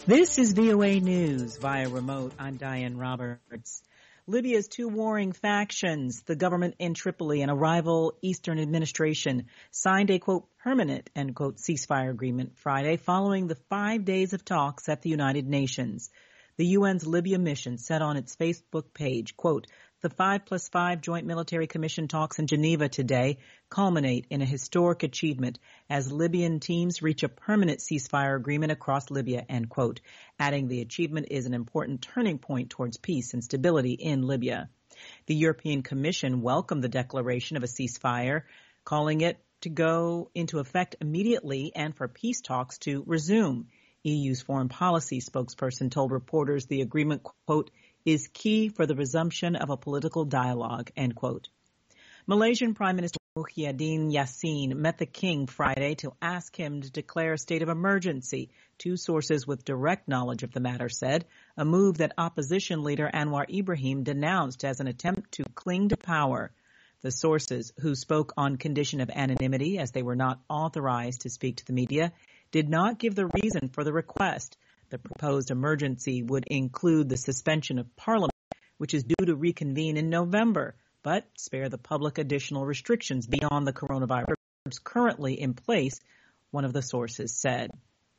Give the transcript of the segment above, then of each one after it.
This is VOA News via remote. I'm Diane Roberts. Libya's two warring factions, the government in Tripoli and a rival Eastern administration, signed a, quote, permanent, end quote, ceasefire agreement Friday following the 5 days of talks at the United Nations. The UN's Libya mission said on its Facebook page, quote, the 5+5 Joint Military Commission talks in Geneva today culminate in a historic achievement as Libyan teams reach a permanent ceasefire agreement across Libya, end quote, adding the achievement is an important turning point towards peace and stability in Libya. The European Commission welcomed the declaration of a ceasefire, calling it to go into effect immediately and for peace talks to resume. EU's foreign policy spokesperson told reporters the agreement, quote, is key for the resumption of a political dialogue, end quote. Malaysian Prime Minister Muhyiddin Yassin met the king Friday to ask him to declare a state of emergency. Two sources with direct knowledge of the matter said, a move that opposition leader Anwar Ibrahim denounced as an attempt to cling to power. The sources, who spoke on condition of anonymity as they were not authorized to speak to the media, did not give the reason for the request. The proposed emergency would include the suspension of Parliament, which is due to reconvene in November, but spare the public additional restrictions beyond the coronavirus currently in place, one of the sources said.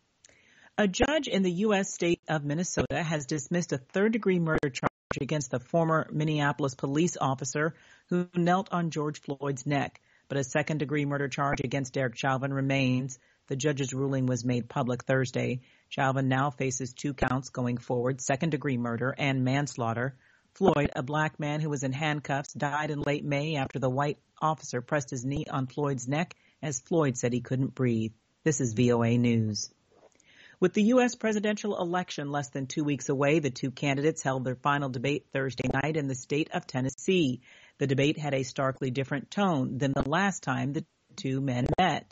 A judge in the U.S. state of Minnesota has dismissed a third-degree murder charge against the former Minneapolis police officer who knelt on George Floyd's neck, but a second-degree murder charge against Derek Chauvin remains. The judge's ruling was made public Thursday. Chauvin now faces 2 counts going forward, second-degree murder and manslaughter. Floyd, a black man who was in handcuffs, died in late May after the white officer pressed his knee on Floyd's neck as Floyd said he couldn't breathe. This is VOA News. With the U.S. presidential election less than 2 weeks away, the two candidates held their final debate Thursday night in the state of Tennessee. The debate had a starkly different tone than the last time the two men met.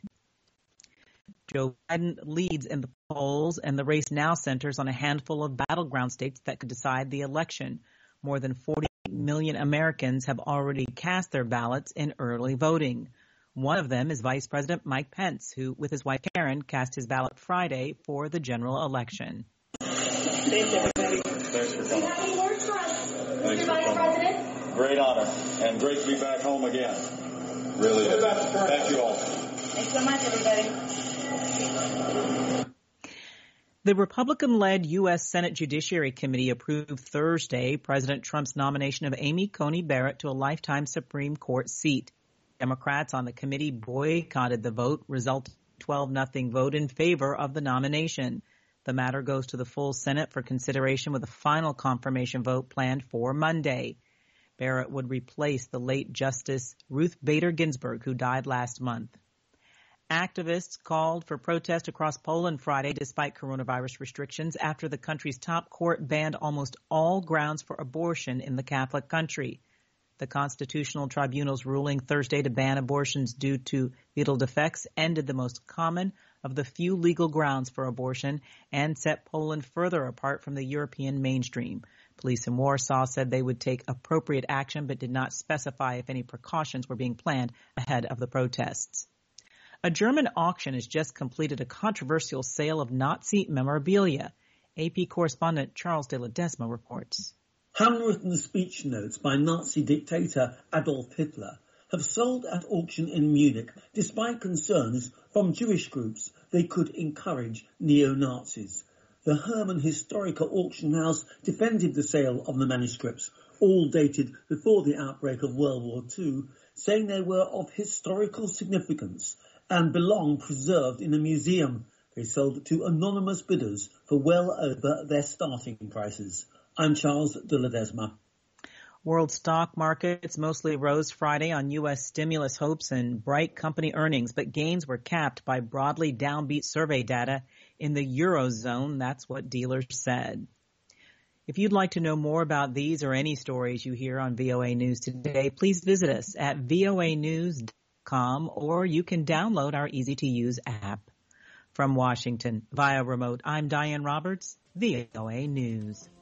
Joe Biden leads in the polls, and the race now centers on a handful of battleground states that could decide the election. More than 40 million Americans have already cast their ballots in early voting. One of them is Vice President Mike Pence, who, with his wife Karen, cast his ballot Friday for the general election. Thanks, everybody. Thanks for coming. Any words for us, Mr. Vice President? Great honor, and great to be back home again. Really is. Thank you all. Thanks so much, everybody. The Republican-led U.S. Senate Judiciary Committee approved Thursday President Trump's nomination of Amy Coney Barrett to a lifetime Supreme Court seat. Democrats on the committee boycotted the vote, resulting in a 12-0 vote in favor of the nomination. The matter goes to the full Senate for consideration with a final confirmation vote planned for Monday. Barrett would replace the late Justice Ruth Bader Ginsburg, who died last month. Activists called for protest across Poland Friday despite coronavirus restrictions after the country's top court banned almost all grounds for abortion in the Catholic country. The Constitutional Tribunal's ruling Thursday to ban abortions due to fetal defects ended the most common of the few legal grounds for abortion and set Poland further apart from the European mainstream. Police in Warsaw said they would take appropriate action but did not specify if any precautions were being planned ahead of the protests. A German auction has just completed a controversial sale of Nazi memorabilia. AP correspondent Charles de Ledesma reports. Handwritten speech notes by Nazi dictator Adolf Hitler have sold at auction in Munich despite concerns from Jewish groups they could encourage neo-Nazis. The Hermann Historical Auction House defended the sale of the manuscripts, all dated before the outbreak of World War II, saying they were of historical significance and belong preserved in a museum. They sold to anonymous bidders for well over their starting prices. I'm Charles de Ledesma. World stock markets mostly rose Friday on U.S. stimulus hopes and bright company earnings, but gains were capped by broadly downbeat survey data in the Eurozone. That's what dealers said. If you'd like to know more about these or any stories you hear on VOA News today, please visit us at voanews.com or you can download our easy-to-use app. From Washington, via remote, I'm Diane Roberts, VOA News.